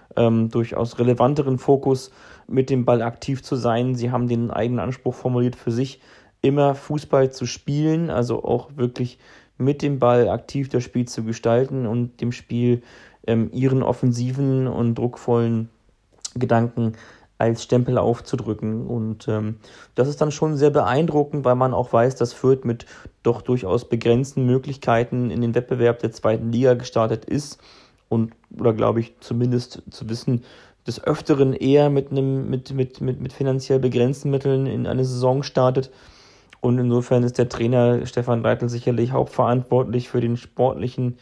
relevanteren Fokus, mit dem Ball aktiv zu sein. Sie haben den eigenen Anspruch formuliert für sich, immer Fußball zu spielen, also auch wirklich mit dem Ball aktiv das Spiel zu gestalten und dem Spiel ihren offensiven und druckvollen Gedanken als Stempel aufzudrücken. Und das ist dann schon sehr beeindruckend, weil man auch weiß, dass Fürth mit doch durchaus begrenzten Möglichkeiten in den Wettbewerb der 2. Liga gestartet ist oder glaube ich zumindest zu wissen, des Öfteren eher mit finanziell begrenzten Mitteln in eine Saison startet. Und insofern ist der Trainer Stefan Leitl sicherlich hauptverantwortlich für den sportlichen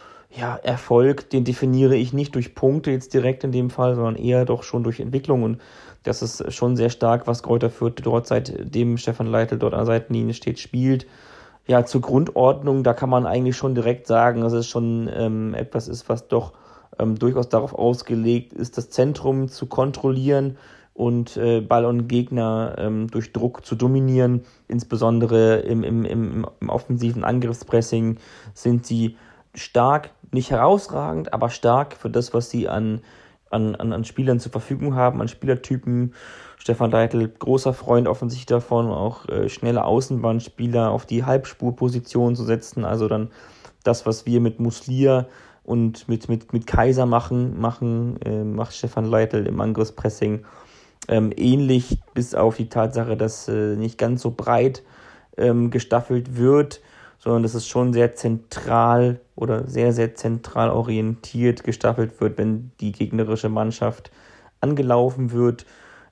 Erfolg. Den definiere ich nicht durch Punkte jetzt direkt in dem Fall, sondern eher doch schon durch Entwicklung. Und das ist schon sehr stark, was Greuther Fürth dort, seitdem Stefan Leitl dort an der Seitenlinie steht, spielt. Ja, zur Grundordnung, da kann man eigentlich schon direkt sagen, dass es schon etwas ist, was doch durchaus darauf ausgelegt ist, das Zentrum zu kontrollieren und Ball und Gegner durch Druck zu dominieren. Insbesondere im offensiven Angriffspressing sind sie stark, nicht herausragend, aber stark für das, was sie an Spielern zur Verfügung haben, an Spielertypen. Stefan Leitl, großer Freund offensichtlich davon, auch schnelle Außenbahnspieler auf die Halbspurposition zu setzen. Also dann das, was wir mit Muslia und mit Kaiser macht Stefan Leitl im Angriffspressing ähnlich, bis auf die Tatsache, dass nicht ganz so breit gestaffelt wird, sondern dass es schon sehr zentral oder sehr, sehr zentral orientiert gestaffelt wird, wenn die gegnerische Mannschaft angelaufen wird.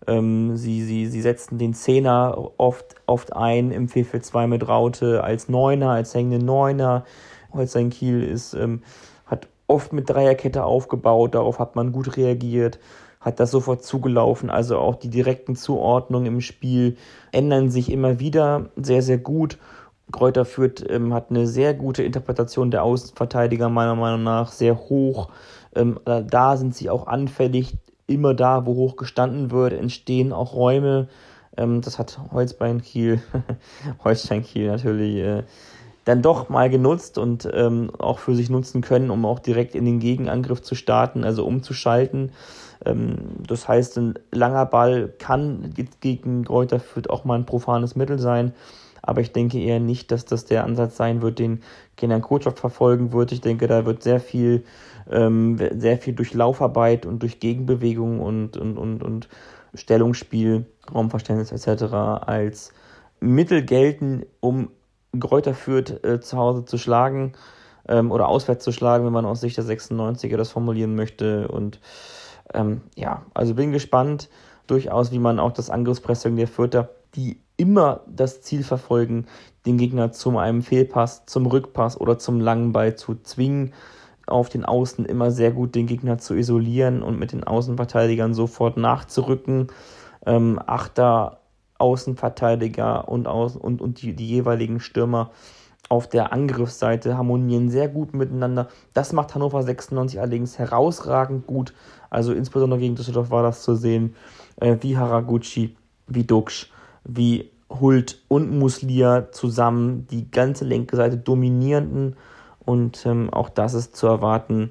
Sie setzen den Zehner oft ein im 4-4-2 mit Raute als Neuner, als hängenden Neuner. Holstein Kiel hat oft mit Dreierkette aufgebaut, darauf hat man gut reagiert, hat das sofort zugelaufen, also auch die direkten Zuordnungen im Spiel ändern sich immer wieder sehr, sehr gut. Greuther Fürth hat eine sehr gute Interpretation der Außenverteidiger, meiner Meinung nach, sehr hoch. Da sind sie auch anfällig, immer da, wo hoch gestanden wird, entstehen auch Räume. Das hat Holstein Kiel natürlich dann doch mal genutzt und auch für sich nutzen können, um auch direkt in den Gegenangriff zu starten, also umzuschalten. Das heißt, ein langer Ball kann gegen Greuther Fürth auch mal ein profanes Mittel sein, aber ich denke eher nicht, dass das der Ansatz sein wird, den Kenan Kocak verfolgen wird. Ich denke, da wird sehr viel durch Laufarbeit und durch Gegenbewegung und Stellungsspiel, Raumverständnis etc. als Mittel gelten, um Greuther Fürth zu Hause zu schlagen oder auswärts zu schlagen, wenn man aus Sicht der 96er das formulieren möchte. Und also bin gespannt, durchaus, wie man auch das Angriffspressing der Fürther, die immer das Ziel verfolgen, den Gegner zu einem Fehlpass, zum Rückpass oder zum langen Ball zu zwingen, auf den Außen immer sehr gut den Gegner zu isolieren und mit den Außenverteidigern sofort nachzurücken. Achter Außenverteidiger und die jeweiligen Stürmer auf der Angriffsseite harmonieren sehr gut miteinander. Das macht Hannover 96 allerdings herausragend gut. Also insbesondere gegen Düsseldorf war das zu sehen, wie Haraguchi, wie Duksch, wie Hult und Muslia zusammen die ganze linke Seite dominierten. Und auch das ist zu erwarten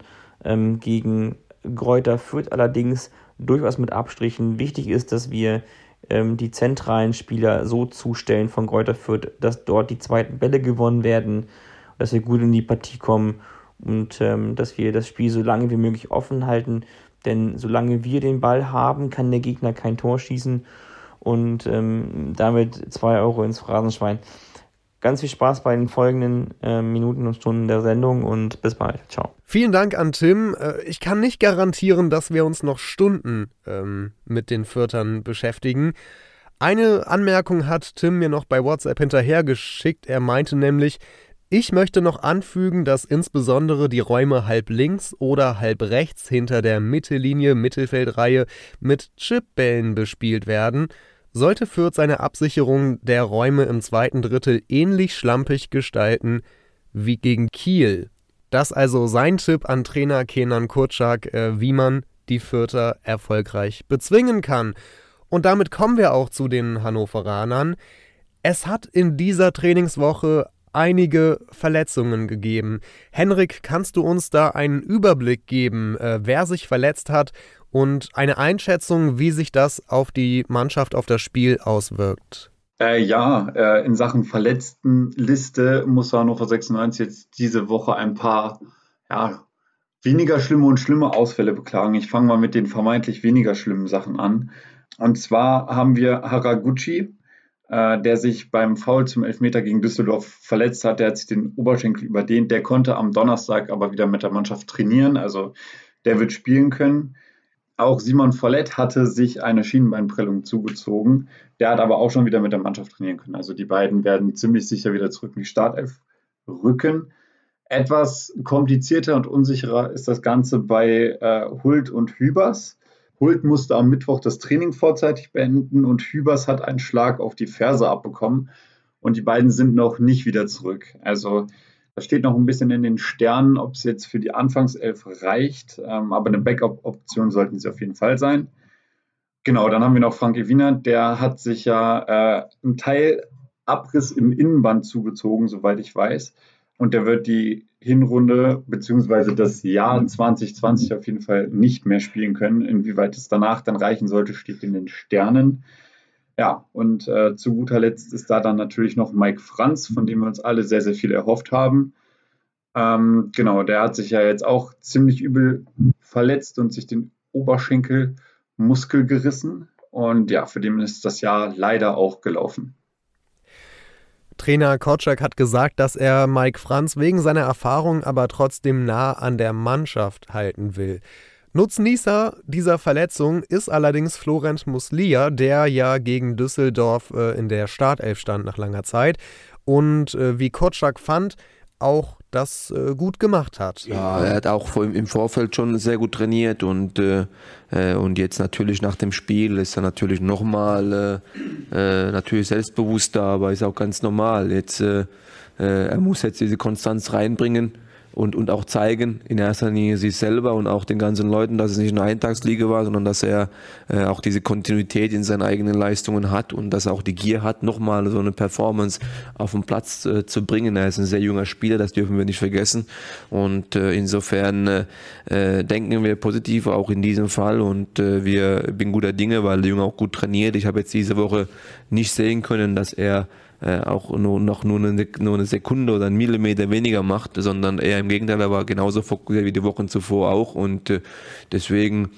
gegen Greuther Fürth, allerdings durchaus mit Abstrichen. Wichtig ist, dass wir die zentralen Spieler so zustellen von Greuther Fürth, dass dort die zweiten Bälle gewonnen werden, dass wir gut in die Partie kommen und dass wir das Spiel so lange wie möglich offen halten. Denn solange wir den Ball haben, kann der Gegner kein Tor schießen und damit 2 Euro ins Phrasenschwein. Ganz viel Spaß bei den folgenden Minuten und Stunden der Sendung und bis bald. Ciao.
Vielen Dank an Tim. Ich kann nicht garantieren, dass wir uns noch Stunden mit den Fürthern beschäftigen. Eine Anmerkung hat Tim mir noch bei WhatsApp hinterhergeschickt. Er meinte nämlich, ich möchte noch anfügen, dass insbesondere die Räume halb links oder halb rechts hinter der Mittellinie, Mittelfeldreihe mit Chipbällen bespielt werden. Sollte Fürth seine Absicherung der Räume im zweiten Drittel ähnlich schlampig gestalten wie gegen Kiel. Das also sein Tipp an Trainer Kenan Kocak, wie man die Fürther erfolgreich bezwingen kann. Und damit kommen wir auch zu den Hannoveranern. Es hat in dieser Trainingswoche einige Verletzungen gegeben. Henrik, kannst du uns da einen Überblick geben, wer sich verletzt hat und eine Einschätzung, wie sich das auf die Mannschaft, auf das Spiel auswirkt?
In Sachen Verletztenliste muss Hannover 96 jetzt diese Woche ein paar weniger schlimme und schlimme Ausfälle beklagen. Ich fange mal mit den vermeintlich weniger schlimmen Sachen an. Und zwar haben wir Haraguchi, der sich beim Foul zum Elfmeter gegen Düsseldorf verletzt hat. Der hat sich den Oberschenkel überdehnt. Der konnte am Donnerstag aber wieder mit der Mannschaft trainieren. Also der wird spielen können. Auch Simon Follett hatte sich eine Schienenbeinprellung zugezogen. Der hat aber auch schon wieder mit der Mannschaft trainieren können. Also die beiden werden ziemlich sicher wieder zurück in die Startelf rücken. Etwas komplizierter und unsicherer ist das Ganze bei Hult und Hübers. Hult musste am Mittwoch das Training vorzeitig beenden und Hübers hat einen Schlag auf die Ferse abbekommen. Und die beiden sind noch nicht wieder zurück. Also das steht noch ein bisschen in den Sternen, ob es jetzt für die Anfangself reicht. Aber eine Backup-Option sollten sie auf jeden Fall sein. Genau, dann haben wir noch Frankie Wienert. Der hat sich ja einen Teilabriss im Innenband zugezogen, soweit ich weiß. Und der wird die Hinrunde bzw. das Jahr 2020 auf jeden Fall nicht mehr spielen können. Inwieweit es danach dann reichen sollte, steht in den Sternen. Ja, und zu guter Letzt ist da dann natürlich noch Mike Franz, von dem wir uns alle sehr, sehr viel erhofft haben. Der hat sich ja jetzt auch ziemlich übel verletzt und sich den Oberschenkelmuskel gerissen. Und ja, für den ist das Jahr leider auch gelaufen.
Trainer Kocak hat gesagt, dass er Mike Franz wegen seiner Erfahrung aber trotzdem nah an der Mannschaft halten will. Nutznießer dieser Verletzung ist allerdings Florent Muslia, der ja gegen Düsseldorf in der Startelf stand nach langer Zeit. Und wie Kocak fand, auch das gut gemacht hat.
Ja, er hat auch im Vorfeld schon sehr gut trainiert und jetzt natürlich nach dem Spiel ist er natürlich nochmal natürlich selbstbewusster, aber ist auch ganz normal. Jetzt er muss jetzt diese Konstanz reinbringen und auch zeigen, in erster Linie sich selber und auch den ganzen Leuten, dass es nicht eine Eintagsfliege war, sondern dass er auch diese Kontinuität in seinen eigenen Leistungen hat und dass er auch die Gier hat, nochmal so eine Performance auf den Platz zu bringen. Er ist ein sehr junger Spieler, das dürfen wir nicht vergessen. Und insofern denken wir positiv auch in diesem Fall und wir bin guter Dinge, weil der Junge auch gut trainiert. Ich habe jetzt diese Woche nicht sehen können, dass er auch nur eine Sekunde oder einen Millimeter weniger macht, sondern eher im Gegenteil, er war genauso fokussiert wie die Wochen zuvor auch und deswegen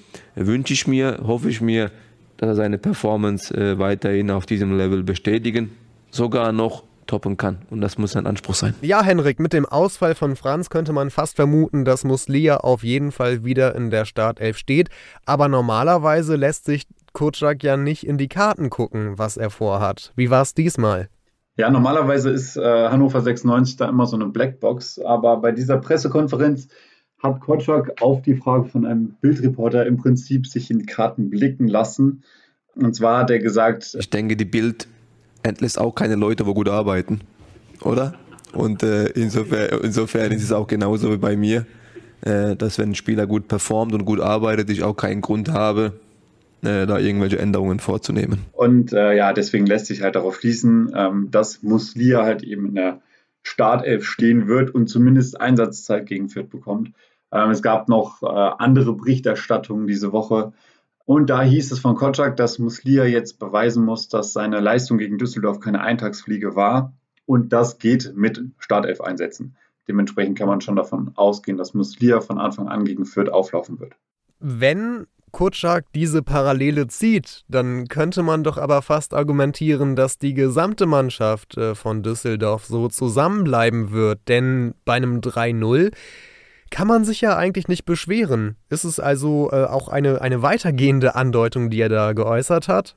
hoffe ich mir, dass er seine Performance weiterhin auf diesem Level bestätigen, sogar noch toppen kann und das muss sein Anspruch sein.
Ja, Henrik, mit dem Ausfall von Franz könnte man fast vermuten, dass Muslia auf jeden Fall wieder in der Startelf steht, aber normalerweise lässt sich Kotschak ja nicht in die Karten gucken, was er vorhat. Wie war es diesmal?
Ja, normalerweise ist Hannover 96 da immer so eine Blackbox, aber bei dieser Pressekonferenz hat Kotschak auf die Frage von einem Bildreporter im Prinzip sich in die Karten blicken lassen. Und zwar hat er gesagt...
Ich denke, die Bild entlässt auch keine Leute, die gut arbeiten, oder? Und insofern ist es auch genauso wie bei mir, dass wenn ein Spieler gut performt und gut arbeitet, ich auch keinen Grund habe, da irgendwelche Änderungen vorzunehmen.
Und deswegen lässt sich halt darauf schließen, dass Muslia halt eben in der Startelf stehen wird und zumindest Einsatzzeit gegen Fürth bekommt. Es gab noch andere Berichterstattungen diese Woche und da hieß es von Kotschak, dass Muslia jetzt beweisen muss, dass seine Leistung gegen Düsseldorf keine Eintagsfliege war und das geht mit Startelf-Einsätzen. Dementsprechend kann man schon davon ausgehen, dass Muslia von Anfang an gegen Fürth auflaufen wird.
Wenn Kotschak diese Parallele zieht, dann könnte man doch aber fast argumentieren, dass die gesamte Mannschaft von Düsseldorf so zusammenbleiben wird, denn bei einem 3-0 kann man sich ja eigentlich nicht beschweren. Ist es also auch eine weitergehende Andeutung, die er da geäußert hat?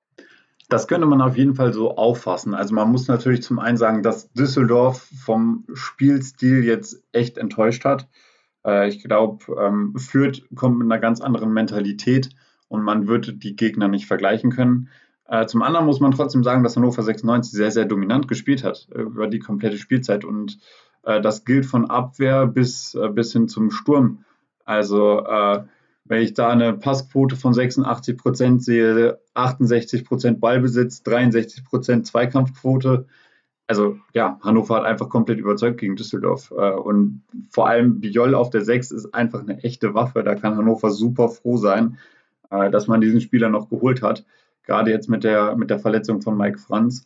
Das könnte man auf jeden Fall so auffassen. Also man muss natürlich zum einen sagen, dass Düsseldorf vom Spielstil jetzt echt enttäuscht hat. Ich glaube, Fürth kommt mit einer ganz anderen Mentalität und man wird die Gegner nicht vergleichen können. Zum anderen muss man trotzdem sagen, dass Hannover 96 sehr, sehr dominant gespielt hat über die komplette Spielzeit und das gilt von Abwehr bis hin zum Sturm. Also wenn ich da eine Passquote von 86% sehe, 68% Ballbesitz, 63% Zweikampfquote, also ja, Hannover hat einfach komplett überzeugt gegen Düsseldorf und vor allem Biol auf der 6 ist einfach eine echte Waffe, da kann Hannover super froh sein, dass man diesen Spieler noch geholt hat, gerade jetzt mit der Verletzung von Mike Franz.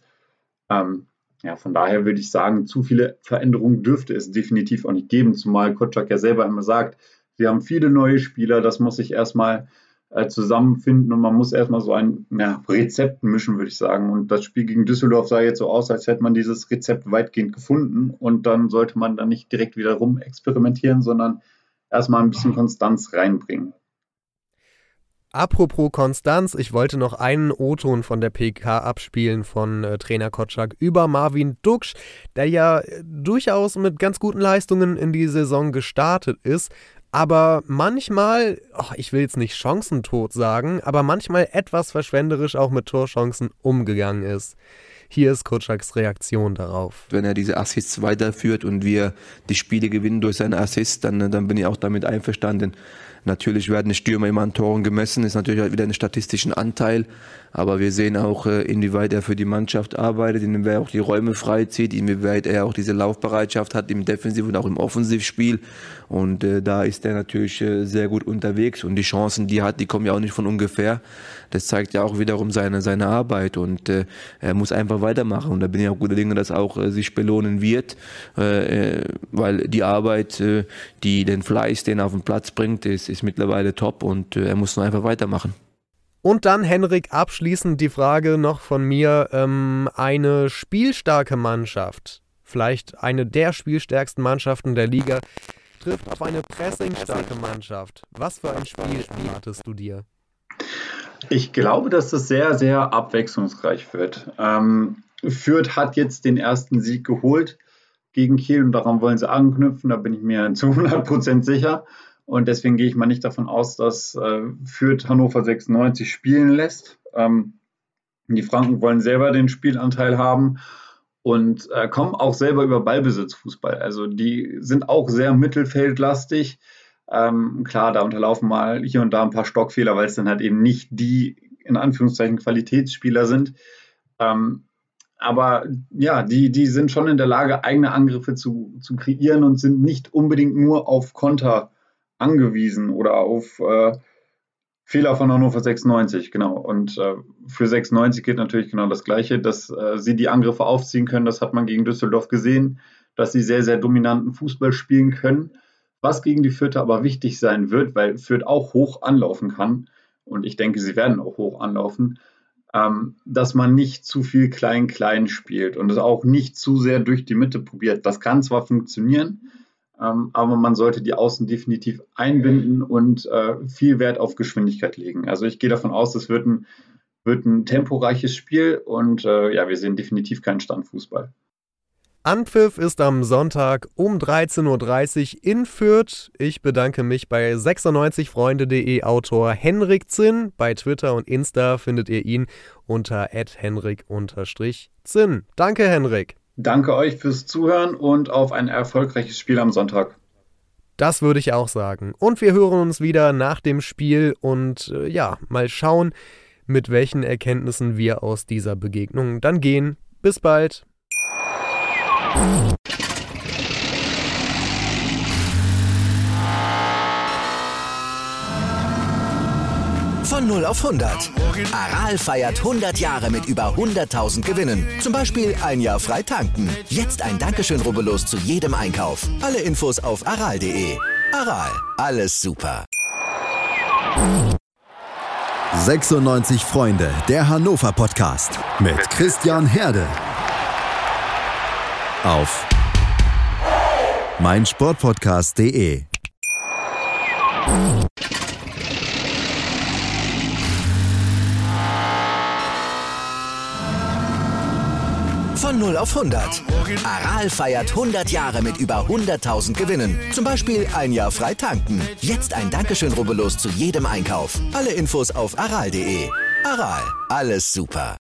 Von daher würde ich sagen, zu viele Veränderungen dürfte es definitiv auch nicht geben, zumal Kotschak ja selber immer sagt, wir haben viele neue Spieler, das muss sich erstmal zusammenfinden und man muss erstmal so ein Rezept mischen, würde ich sagen. Und das Spiel gegen Düsseldorf sah jetzt so aus, als hätte man dieses Rezept weitgehend gefunden und dann sollte man dann nicht direkt wieder rum experimentieren, sondern erstmal ein bisschen Konstanz reinbringen.
Apropos Konstanz, ich wollte noch einen O-Ton von der PK abspielen von Trainer Kotschak über Marvin Duksch, der ja durchaus mit ganz guten Leistungen in die Saison gestartet ist, aber manchmal, ich will jetzt nicht chancentot sagen, aber manchmal etwas verschwenderisch auch mit Torchancen umgegangen ist. Hier ist Kotschaks Reaktion darauf.
Wenn er diese Assists weiterführt und wir die Spiele gewinnen durch seine Assists, dann bin ich auch damit einverstanden. Natürlich werden die Stürmer immer an Toren gemessen, ist natürlich halt wieder einen statistischen Anteil, aber wir sehen auch, inwieweit er für die Mannschaft arbeitet, inwieweit er auch die Räume freizieht, inwieweit er auch diese Laufbereitschaft hat im Defensiv- und auch im Offensivspiel und da ist er natürlich sehr gut unterwegs und die Chancen, die er hat, die kommen ja auch nicht von ungefähr. Das zeigt ja auch wiederum seine Arbeit und er muss einfach weitermachen und da bin ich auch guter Dinge, dass auch sich belohnen wird, weil die Arbeit, den Fleiß, den er auf den Platz bringt, ist mittlerweile top und er muss nur einfach weitermachen.
Und dann, Henrik, abschließend die Frage noch von mir, eine spielstarke Mannschaft, vielleicht eine der spielstärksten Mannschaften der Liga, trifft auf eine pressingstarke Mannschaft. Was für ein Spiel erwartest du dir?
Ich glaube, dass das sehr, sehr abwechslungsreich wird. Fürth hat jetzt den ersten Sieg geholt. gegen Kiel und daran wollen sie anknüpfen, da bin ich mir zu 100% sicher. Und deswegen gehe ich mal nicht davon aus, dass Fürth Hannover 96 spielen lässt. Die Franken wollen selber den Spielanteil haben und kommen auch selber über Ballbesitzfußball. Also die sind auch sehr mittelfeldlastig. Klar, da unterlaufen mal hier und da ein paar Stockfehler, weil es dann halt eben nicht die, in Anführungszeichen, Qualitätsspieler sind. Aber ja, die sind schon in der Lage, eigene Angriffe zu kreieren und sind nicht unbedingt nur auf Konter angewiesen oder auf Fehler von Hannover 96, genau. Und für 96 gilt natürlich genau das Gleiche, dass sie die Angriffe aufziehen können. Das hat man gegen Düsseldorf gesehen, dass sie sehr, sehr dominanten Fußball spielen können. Was gegen die Fürther aber wichtig sein wird, weil Fürth auch hoch anlaufen kann, und ich denke, sie werden auch hoch anlaufen, dass man nicht zu viel Klein-Klein spielt und es auch nicht zu sehr durch die Mitte probiert. Das kann zwar funktionieren, aber man sollte die Außen definitiv einbinden und viel Wert auf Geschwindigkeit legen. Also ich gehe davon aus, es wird ein temporeiches Spiel und wir sehen definitiv keinen Standfußball.
Anpfiff ist am Sonntag um 13.30 Uhr in Fürth. Ich bedanke mich bei 96freunde.de Autor Henrik Zinn. Bei Twitter und Insta findet ihr ihn unter @henrik_Zinn. Danke, Henrik.
Danke euch fürs Zuhören und auf ein erfolgreiches Spiel am Sonntag.
Das würde ich auch sagen. Und wir hören uns wieder nach dem Spiel und mal schauen, mit welchen Erkenntnissen wir aus dieser Begegnung dann gehen. Bis bald.
Von 0 auf 100. Aral feiert 100 Jahre mit über 100.000 Gewinnen. Zum Beispiel ein Jahr frei tanken. Jetzt ein Dankeschön, rubbellos zu jedem Einkauf. Alle Infos auf aral.de. Aral, alles super.
96 Freunde, der Hannover Podcast mit Christian Herde. Auf meinsportpodcast.de.
Von 0 auf 100. Aral feiert 100 Jahre mit über 100.000 Gewinnen. Zum Beispiel ein Jahr frei tanken. Jetzt ein Dankeschön, rubbellos zu jedem Einkauf. Alle Infos auf aral.de. Aral, alles super.